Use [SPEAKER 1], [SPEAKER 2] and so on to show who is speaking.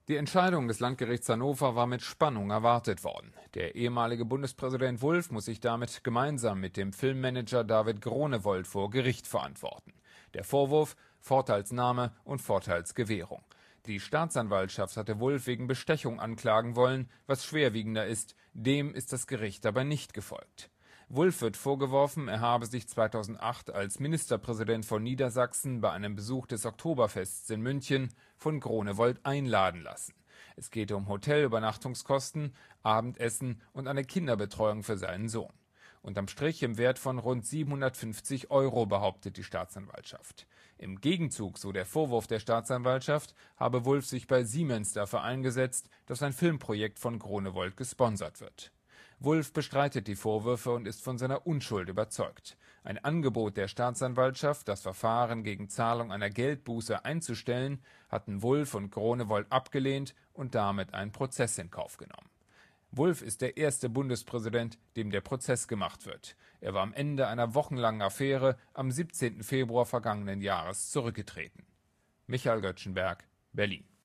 [SPEAKER 1] Die Entscheidung des Landgerichts Hannover war mit Spannung erwartet worden. Der ehemalige Bundespräsident Wulff muss sich damit gemeinsam mit dem Filmmanager David Groenewold vor Gericht verantworten. Der Vorwurf: Vorteilsnahme und Vorteilsgewährung. Die Staatsanwaltschaft hatte Wulff wegen Bestechung anklagen wollen, was schwerwiegender ist. Dem ist das Gericht aber nicht gefolgt. Wulff wird vorgeworfen, er habe sich 2008 als Ministerpräsident von Niedersachsen bei einem Besuch des Oktoberfests in München von Groenewold einladen lassen. Es geht um Hotelübernachtungskosten, Abendessen und eine Kinderbetreuung für seinen Sohn. Unterm Strich im Wert von rund 750 Euro, behauptet die Staatsanwaltschaft. Im Gegenzug, so der Vorwurf der Staatsanwaltschaft, habe Wulff sich bei Siemens dafür eingesetzt, dass ein Filmprojekt von Groenewold gesponsert wird. Wulff bestreitet die Vorwürfe und ist von seiner Unschuld überzeugt. Ein Angebot der Staatsanwaltschaft, das Verfahren gegen Zahlung einer Geldbuße einzustellen, hatten Wulff und Groenewold abgelehnt und damit einen Prozess in Kauf genommen. Wulff ist der erste Bundespräsident, dem der Prozess gemacht wird. Er war am Ende einer wochenlangen Affäre am 17. Februar vergangenen Jahres zurückgetreten. Michael Göttschenberg, Berlin.